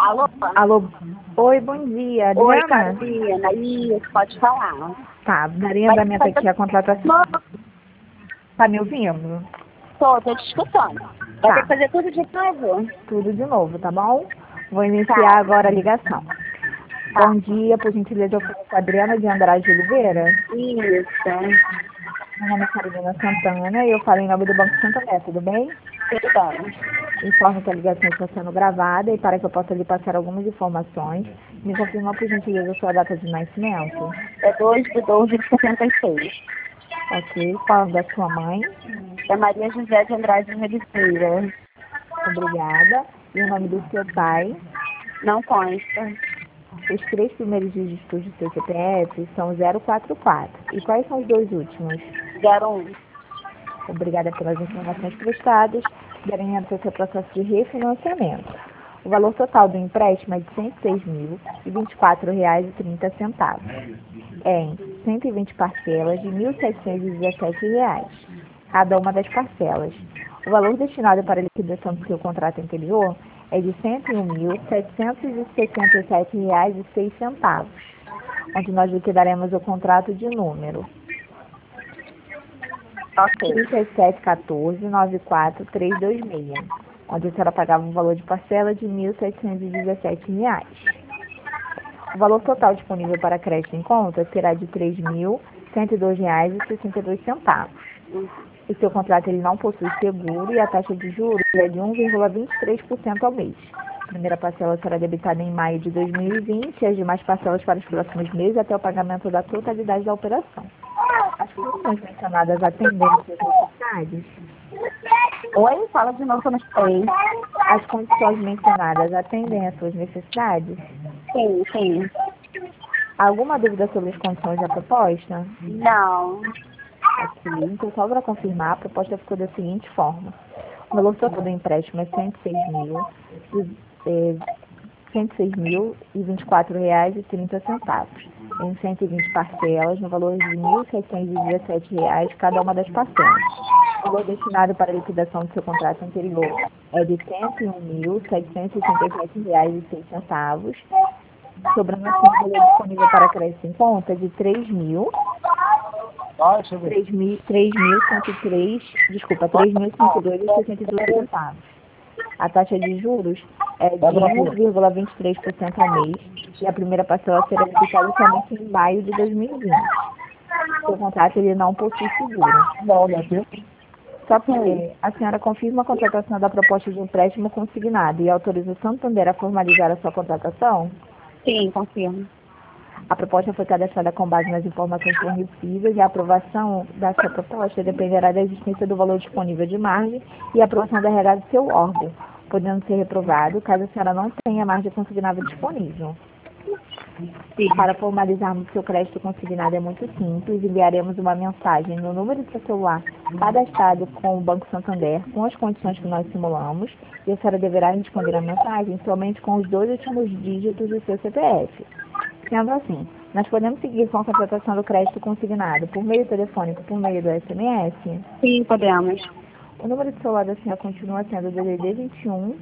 Alô? Alô, oi, bom dia, Oi, Adriana? Carolina. Isso, pode falar. Tá, daria Vai andamento fazer aqui a contratação. tudo, Tá me ouvindo? tô te escutando. Vai ter que Tá, fazer tudo de novo? tudo de novo, tá bom? Vou Tá, iniciar agora a ligação. tá. Bom dia, por gentileza, eu falo com a Adriana de Andrade Oliveira. Isso. Meu nome é Carolina Santana e eu falo em nome do Banco Santander, tudo bem? Tudo bem. Informo que a ligação está sendo gravada e para que eu possa lhe passar algumas informações, me confirma, por gentileza, a sua data de nascimento. É 2/12/76. Ok, qual da sua mãe? É Maria José de Andrade de Oliveira. Obrigada. E o nome do seu pai? Não consta. Os três primeiros dígitos do seu CPF são 044. E quais são os dois últimos? 01. Obrigada pelas informações prestadas, garantindo o seu processo de refinanciamento. O valor total do empréstimo é de R$ 106.024,30, em 120 parcelas de R$ 1.717, cada uma das parcelas. O valor destinado para a liquidação do seu contrato anterior é de R$ 101.767,06, onde nós liquidaremos o contrato de número Ok. 3714-94326, onde a senhora pagava um valor de parcela de R$ 1.717. O valor total disponível para crédito em conta será de R$ 3.102,62. O seu contrato ele não possui seguro e a taxa de juros é de 1,23% ao mês. A primeira parcela será debitada em maio de 2020 e as demais parcelas para os próximos meses até o pagamento da totalidade da operação. As condições mencionadas atendem às suas necessidades? Oi? Fala de novo que eu não sei. As condições mencionadas atendem às suas necessidades? Sim, sim. Alguma dúvida sobre as condições da proposta? Não. Ok, então só para confirmar, a proposta ficou da seguinte forma. O valor total do empréstimo é R$ 106.024,30, em 120 parcelas, no valor de R$ 1.717 cada uma das parcelas. O valor destinado para a liquidação do seu contrato anterior é de R$ 101.787,06, sobrando assim o valor disponível para crédito em conta de R$ 3.102,62. A taxa de juros é de 1,23% ao mês e a primeira parcela será debitada somente em maio de 2020. O contrato ele não possui seguro. Só que a senhora confirma a contratação da proposta de empréstimo consignado e autoriza o Santander a formalizar a sua contratação? Sim, confirmo. A proposta foi cadastrada com base nas informações fornecidas e a aprovação da sua proposta dependerá da existência do valor disponível de margem e a aprovação da RH do seu órgão, podendo ser reprovado caso a senhora não tenha margem consignável disponível. Sim. Para formalizarmos seu crédito consignado é muito simples, enviaremos uma mensagem no número de seu celular cadastrado com o Banco Santander, com as condições que nós simulamos, e a senhora deverá responder a mensagem somente com os dois últimos dígitos do seu CPF. Sendo assim, nós podemos seguir com a contratação do crédito consignado por meio telefônico, por meio do SMS? Sim, podemos. O número de celular da senhora continua sendo o DDD 21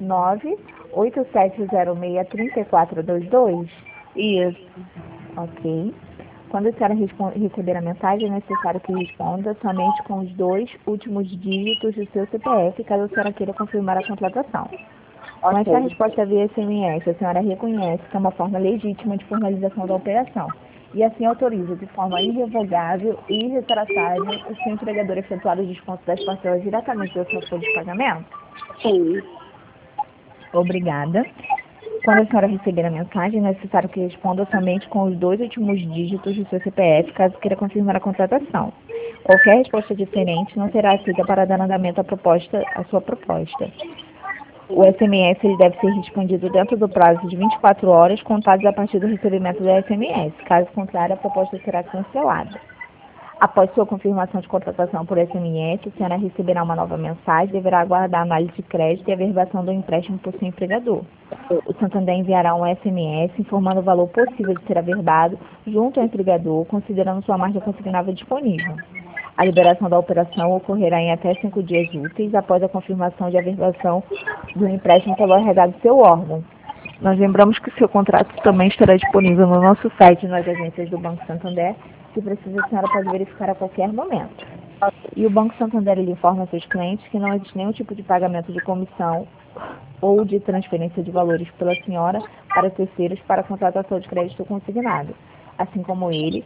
98706 3422? Isso. Ok. Quando a senhora receber a mensagem, é necessário que responda somente com os dois últimos dígitos do seu CPF, caso a senhora queira confirmar a contratação. Com essa Ok. resposta via SMS, a senhora reconhece que é uma forma legítima de formalização da operação e assim autoriza de forma irrevogável e irretratável o seu empregador efetuar o desconto das parcelas diretamente da sua folha de pagamento? Sim. Obrigada. Quando a senhora receber a mensagem, é necessário que responda somente com os dois últimos dígitos do seu CPF, caso queira confirmar a contratação. Qualquer resposta diferente não será aceita para dar andamento à sua proposta. O SMS ele deve ser respondido dentro do prazo de 24 horas, contados a partir do recebimento do SMS. Caso contrário, a proposta será cancelada. Após sua confirmação de contratação por SMS, a senhora receberá uma nova mensagem e deverá aguardar a análise de crédito e a averbação do empréstimo por seu empregador. O Santander enviará um SMS informando o valor possível de ser averbado junto ao empregador, considerando sua margem consignável disponível. A liberação da operação ocorrerá em até 5 dias úteis após a confirmação de averbação do empréstimo pelo RH do seu órgão. Nós lembramos que o seu contrato também estará disponível no nosso site nas agências do Banco Santander, que precisa a senhora pode verificar a qualquer momento. E o Banco Santander ele informa seus clientes que não existe nenhum tipo de pagamento de comissão ou de transferência de valores pela senhora para terceiros para a contratação de crédito consignado. Assim como ele,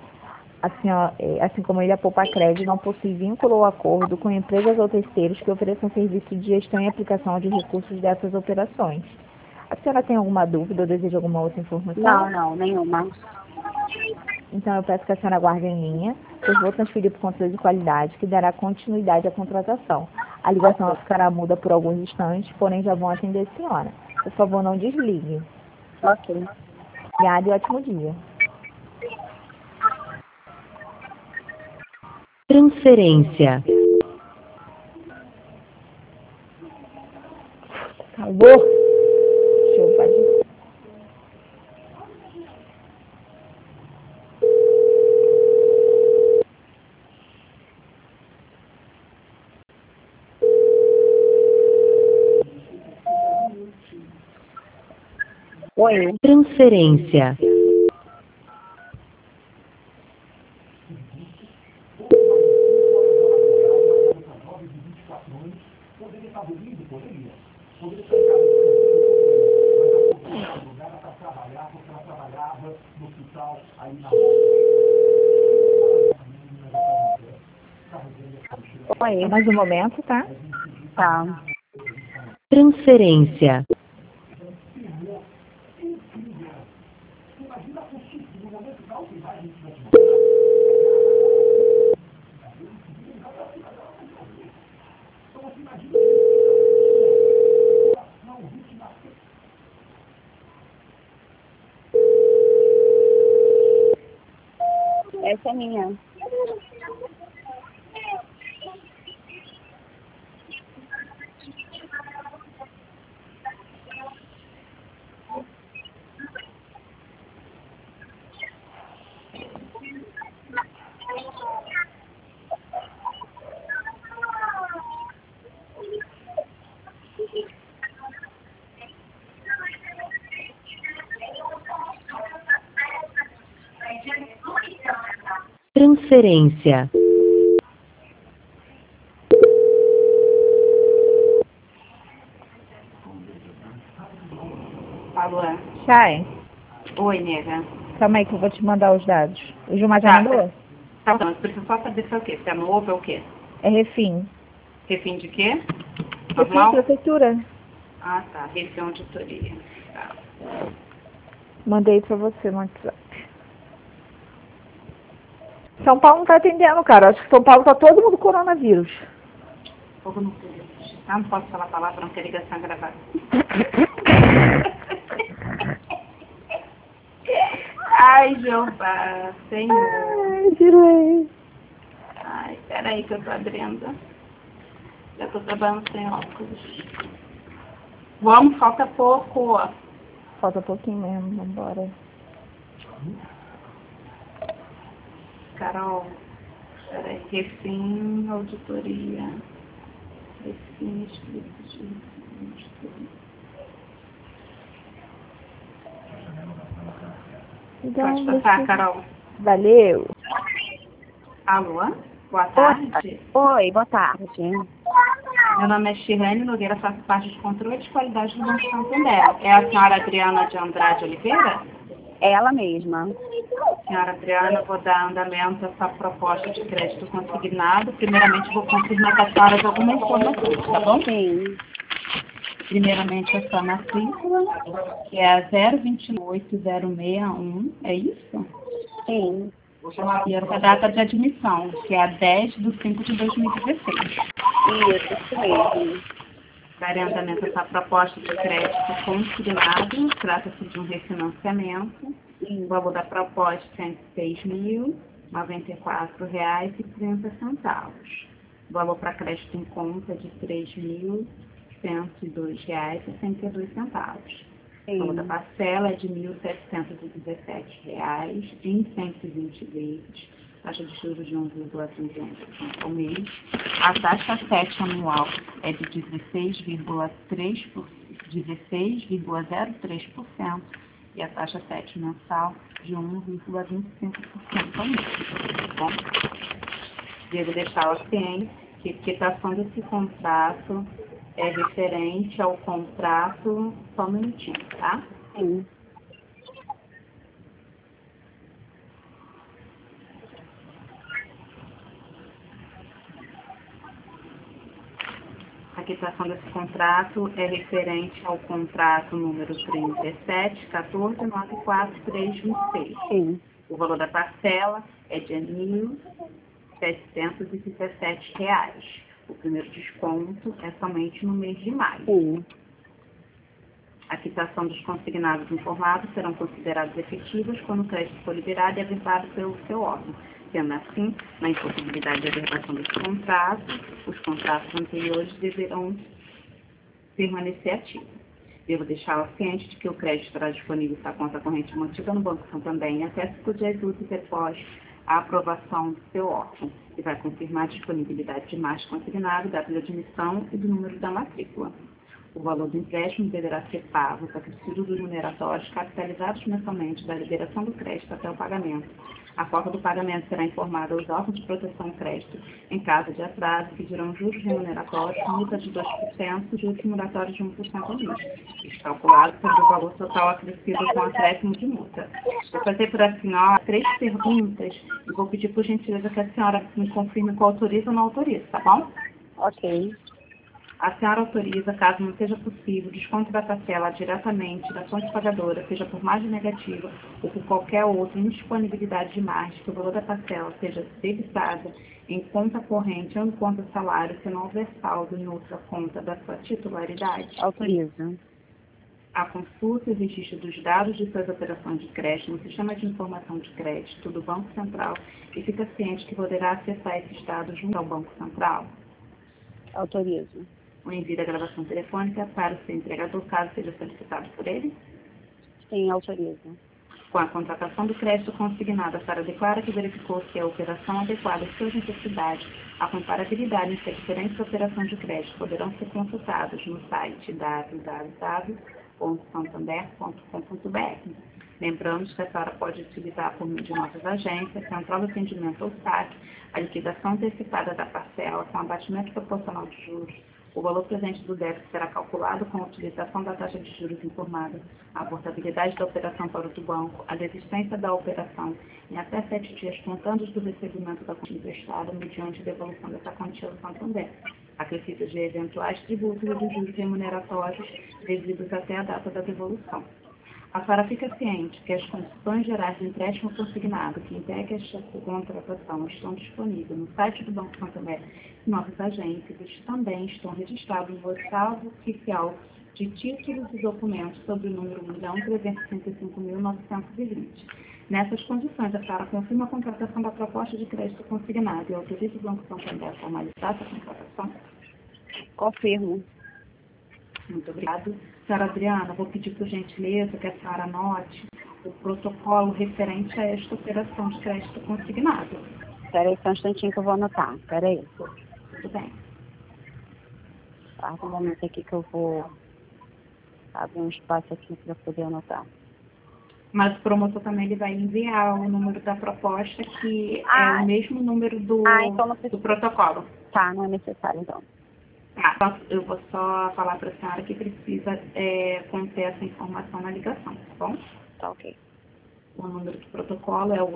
a Poupa Crédito não possui vínculo ou acordo com empresas ou terceiros que ofereçam serviço de gestão e aplicação de recursos dessas operações. A senhora tem alguma dúvida ou deseja alguma outra informação? Não, nenhuma. Então eu peço que a senhora aguarde em linha, pois vou transferir para o controle de qualidade, que dará continuidade à contratação. A ligação ficará muda por alguns instantes, porém já vão atender a senhora. Por favor, não desligue. Ok. Obrigada e ótimo dia. Transferência. Alô? Deixa eu fazer. Oi. Transferência. Oi. Mais um momento, tá? Tá. Transferência. Essa é minha. Transferência. Alô? Chay, Oi, nega. calma aí que eu vou te mandar os dados. O Gilmar já Tá. mandou? Tá bom, mas preciso só saber se é o quê? Se é novo é o quê? É refim. Refim de quê? Refim Normal? prefeitura. Ah, tá. Refim auditoria. Tá. Mandei pra você no WhatsApp. São Paulo não tá atendendo, cara. Acho que São Paulo tá todo mundo coronavírus. Fogo no cu. Ah, não posso falar a palavra, não, porque a ligação é gravada. Ai, Jeová, Senhor. Ai, tirei. Ai, peraí que eu tô abrindo. Já tô trabalhando sem óculos. Vamos, falta pouco. Falta pouquinho mesmo, vambora. Carol, peraí. Refim, auditoria. Refim, escrito de auditoria. Então, Pode passar, Carol. Valeu. Alô? Boa tarde. Oi, boa tarde. Meu nome é Shirlene Nogueira, faço parte de controle de qualidade do Banco Santander. É a senhora Adriana de Andrade Oliveira? Ela mesma. Senhora Adriana, vou dar andamento a essa proposta de crédito consignado. Primeiramente, vou confirmar com a senhora de algumas informações, tá bom? Sim. Primeiramente, a sua matrícula, que é a 028061, é isso? Sim. E essa data de admissão, que é a 10/5/2016. Isso mesmo. Darei andamento a essa proposta de crédito consignado. Trata-se de um refinanciamento. O valor da proposta é R$ 106.094,30. O valor para crédito em conta é de R$ 3.102,62. O valor da parcela é de R$ 1.717 em 120 vezes, taxa de juros de 1,31% ao mês. A taxa 7 anual é de 16,03% e a taxa 7 mensal de 1,25% ao mês. Tá bom? Devo deixá-la ciente que a quitação desse contrato é referente ao contrato, só um minutinho, tá? Sim. A quitação desse contrato é referente ao contrato número 37.14.94.326. Sim. O valor da parcela é de R$ 1.717. O primeiro desconto é somente no mês de maio. Sim. A quitação dos consignados informados serão considerados efetivas quando o crédito for liberado e averbado pelo seu órgão. Sendo assim, na impossibilidade de averbação desse contrato, os contratos anteriores deverão permanecer ativos. Devo deixá-la ciente de que o crédito estará disponível para a conta corrente mantida no Banco Santander em até 5 dias úteis após a aprovação do seu órgão e vai confirmar a disponibilidade de mais consignado, data de admissão e do número da matrícula. O valor do empréstimo deverá ser pago para subsídios remuneratórios capitalizados mensalmente da liberação do crédito até o pagamento. A forma do pagamento será informada aos órgãos de proteção ao crédito. Em caso de atraso, pedirão juros remuneratórios, multa de 2% e juros remuneratórios de 1% ao mês. Isso calculado sobre o valor total acrescido com acréscimo de multa. Vou fazer para a senhora 3 perguntas e vou pedir por gentileza que a senhora me confirme qual autoriza ou não autoriza, tá bom? Ok. A senhora autoriza, caso não seja possível, desconto da parcela diretamente da fonte pagadora, seja por margem negativa ou por qualquer outra indisponibilidade de margem, que o valor da parcela seja debitada em conta corrente ou em conta salário, se não houver saldo em outra conta da sua titularidade? Autoriza. A consulta e o registro dos dados de suas operações de crédito no Sistema de Informação de Crédito do Banco Central e fica ciente que poderá acessar esses dados junto ao Banco Central? Autoriza. O envio da gravação telefônica para o seu entregador, caso seja solicitado por ele. Sim, autoriza. Com a contratação do crédito consignado, a senhora declara que verificou se a operação adequada às suas necessidades, a comparabilidade entre as diferentes operações de crédito poderão ser consultados no site www.santander.com.br. Lembramos que a senhora pode utilizar por meio de nossas agências, Central de Atendimento ou SAC, a liquidação antecipada da parcela com abatimento proporcional de juros. O valor presente do débito será calculado com a utilização da taxa de juros informada, a portabilidade da operação para outro banco, a desistência da operação em até 7 dias contando do recebimento da quantia emprestada mediante devolução dessa quantia ao Santander, acrescidos de eventuais tributos e dos juros remuneratórios devidos até a data da devolução. A senhora fica ciente que as condições gerais do empréstimo consignado que integra esta contratação estão disponíveis no site do Banco Santander e nossas agências também estão registrados no Estado Oficial de Títulos e Documentos sob o número 1.365.920. Nessas condições, a senhora confirma a contratação da proposta de crédito consignado e autoriza o Banco Santander a formalizar essa contratação? Confirmo. Muito obrigada. Senhora Adriana, vou pedir por gentileza que a senhora anote o protocolo referente a esta operação de crédito consignado. Espera aí só um instantinho que eu vou anotar. Espera aí. Tudo bem. Aguarda um momento aqui que eu vou abrir um espaço aqui para poder anotar. Mas o promotor também ele vai enviar o número da proposta, que é o mesmo número então não precisa. do protocolo. Tá, não é necessário então. Tá, eu vou só falar para a senhora que precisa conter essa informação na ligação, tá bom? Tá ok. O número do protocolo é o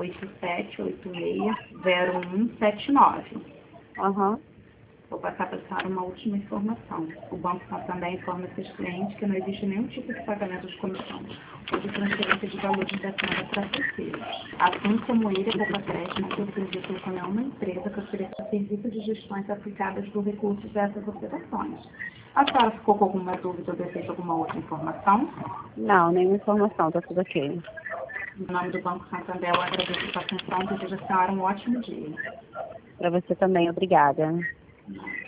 87860179. Aham. Vou passar para a senhora uma última informação. O Banco Santander informa seus clientes que não existe nenhum tipo de pagamento de comissão ou de transferência de valores da senhora para terceiros. Assim como ele, a Poupa Crédito não se acreditou com nenhuma empresa que ofereça serviços de gestões aplicadas por recursos dessas operações. A senhora ficou com alguma dúvida ou deseja alguma outra informação? Não, nenhuma informação, tá tudo ok. Em nome do Banco Santander, eu agradeço a sua atenção e desejo a senhora um ótimo dia. Para você também, obrigada.